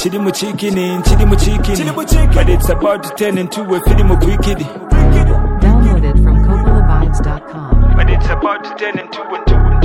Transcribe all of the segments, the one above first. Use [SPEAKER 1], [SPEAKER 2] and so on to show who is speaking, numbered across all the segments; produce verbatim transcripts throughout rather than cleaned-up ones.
[SPEAKER 1] chili mu chicken, chili mu chicken, but it's about to turn into a film of wicked.
[SPEAKER 2] Downloaded from Coppola Vibes dot com.
[SPEAKER 1] But it's about to turn into a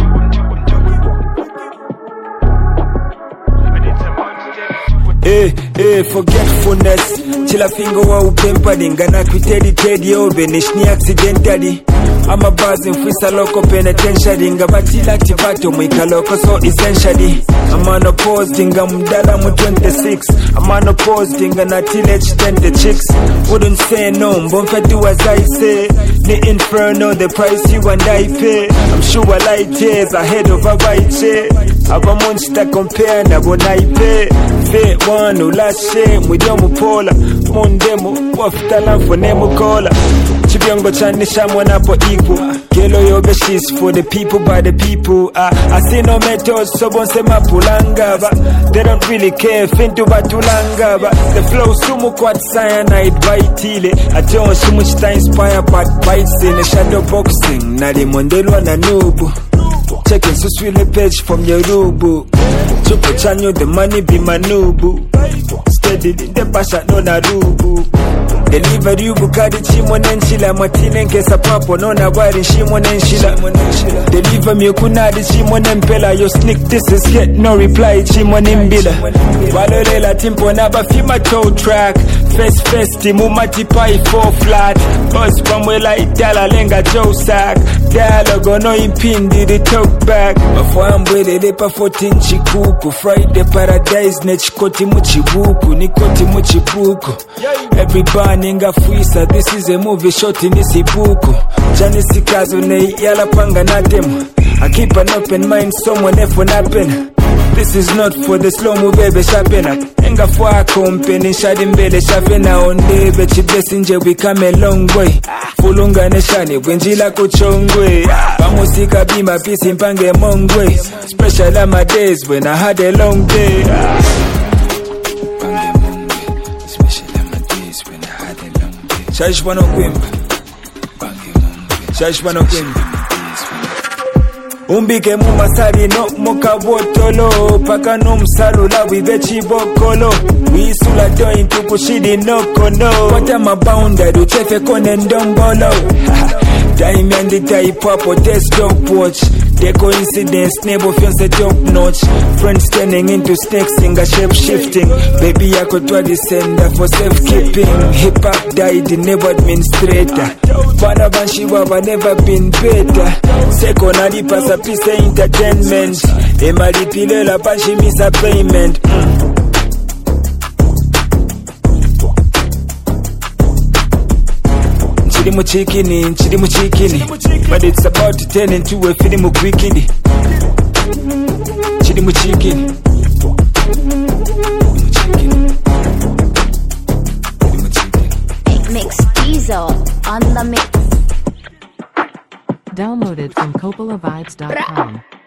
[SPEAKER 1] Eh, eh, forgetfulness. Chila finger wa upempadi. Ngana kwitedi tedi obe. Nishni accidentally. I'm a buzzing freestyle loco penitentiary. Ngabatila tibato mwika loco so essentially. I'm on a pause dinga mdala mu twenty-six. I'm on a pause dinga na teenage ten the chicks. Wouldn't say no, mbonfa do as I say. The inferno, the price you and I pay. I'm sure light years ahead of a right. Aba monster compare na bonaipe. Fe one ulashe mwidomu pola. Mondemo wafutala mfonemu kola. Chibiongo chanisha mwanapo equal. Kelo yobe she's for the people by the people. uh, I see no methods so bonse mapulanga ba. They don't really care fintu batulanga ba. The flow sumu kwat cyanide baitile. Ajon sumuchita inspire but bites in a shadow boxing. Nali mondelwa na nubu. Checking so sweet page from your rubu. Chupo chanyo the money be my nubu. Steady the pasha no na rubu. Deliver you bukadi chimo nenchila. Matine nkesa papo no na wari shimo nenchila. Deliver me kunadi chimo nempela. Yo sneak this is get no reply chimo nimbila. Walolela timpo naba fima toe track. First festi mumati pai four flat. Buzz pamwela itala lenga joe sack. Dialogue no impindi the talk back. Mafwambwele lepa fourteen chikuku. Friday paradise nechikoti muchibuku. Nikoti muchibuku. Everybody ninga fuisa. This is a movie shot in this ibuku. Janisi kazo nei yala panga na demo. I keep an open mind someone ever nappen. This is not for the slow mo baby shapena. Enga fwa company shadi mbele shafena onde bechi blessing we come a long way. Fulunga neshani wenjila kuchongwe. Bamusika bima pisi mpange mongwe. Special on my days when I had a long day. Special on my days when I had a long day. Shash wano kwimba. Shash wano kwimba. Umbike mumasari no mukabotolo. Paka no msalula wivechi bokolo. Wisula doin tukushidi no kono. Wata mabounda do chefe kone ndombolo. Diamond the type up or desktop watch. The coincidence never feels a top notch. Friends turning into snakes in a shape shifting. Baby I could try the sender for safekeeping. Hip hop died never been straighter. Banabanshi waba never been better. Second adi pasa piece entertainment. Emari pile la banshi misa payment. mm. Chili mu chicken, chili mu chicken, but it's about to turn into a film of wicked. Chili mu chicken.
[SPEAKER 3] Mix Diesel on the mix.
[SPEAKER 2] Downloaded from Coppola Vibes dot com.